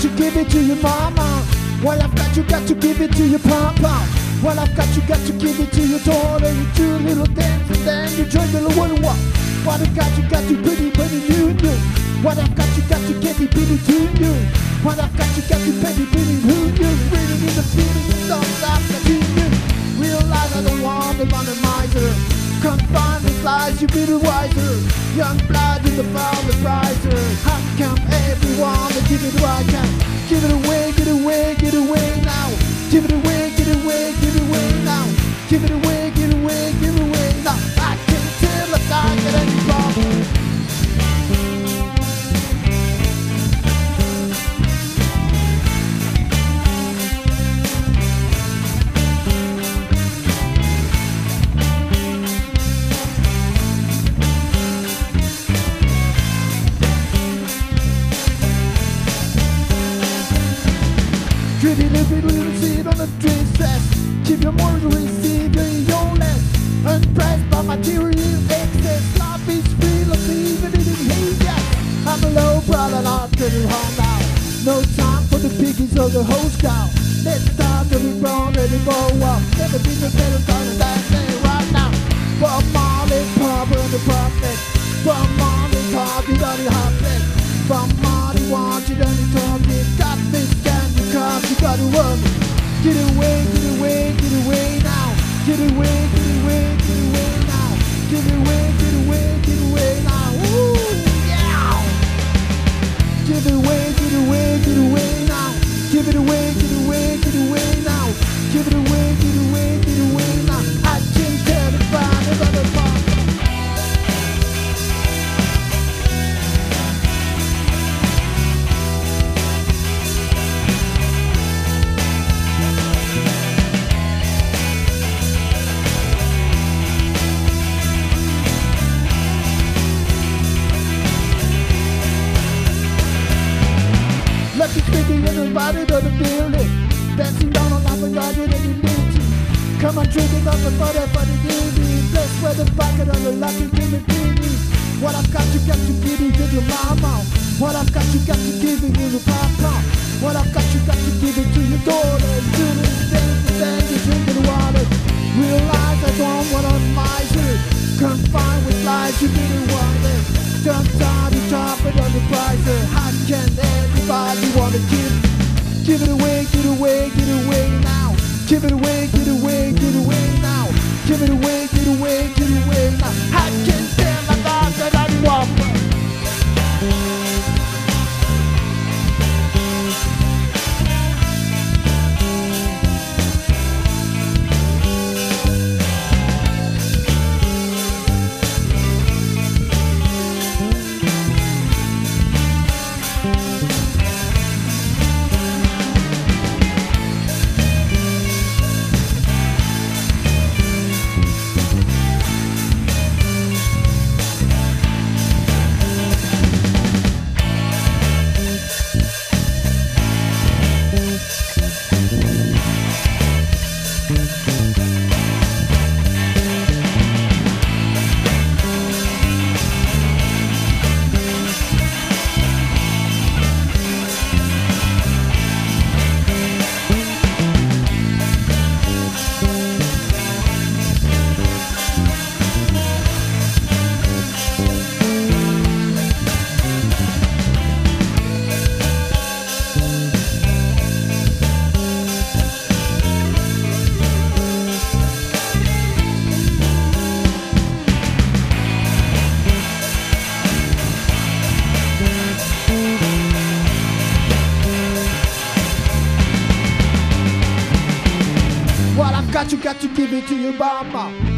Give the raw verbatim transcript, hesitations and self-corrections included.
to give it to your mama. What I've got, you got to give it to your papa. What I've got, you got to give it to your daughter. You do a little dance and then you join the little one walk. What I've got, you got to pretty, pretty new, new. What I've got, you got to get it, pretty, to you. What I've got, you got to pretty, pretty, who you. Reading in the feeling, don't stop, continue. Realize I don't want them on a miser. Confined with lies, you be the wiser. Young blood in the found the prizer. How come everyone to give it what I can? Give it away, get away, get away now. Give it away, get away, give it away now. Give it away, get away, give it away now. I can tell I can't get any problem. Pretty little little seed on the tree says, keep your morals to receive your own less. Unpressed by material excess. Life is free, let's even it in hate, yes. I'm a low brother, not getting home now. No time for the piggies or the host cow. Let's start to be born anymore. Well, never been a better time than that day right now. Bob Marley, Papa and the Prophet. Bob Marley, talk, you got it hot leg. Bob Marley, want you done it talking. Got this can you come, you gotta run. Get away, get away, get away now. Get away, get away, get away now. Get away, get away, get away now. Ooh, yeah. Give it away, get away, get away now. Give it away, get away, get away now. Give it away, get away, get away now. I can tell the fire is on the fire. Everybody to the building, dancing down on life and God you didn't need to. Come on, drinking up the butter for the duty. Blessed with the bucket on the lucky give it to me. What I've got you got to give it to your mama. What I've got you got to give it to your papa. What I've got you got to give it to your daughter. Do this thing and then you drink the water. Realize I don't want a miser. Confined with lies you didn't want it. Don't start to drop it on the pricer. How can everybody wanna give? Give it away, get away, get away now. Give it away, get away, get away now. Give it away, get away, get away now. I can tell my God that I want. Got you got to give it to your mama.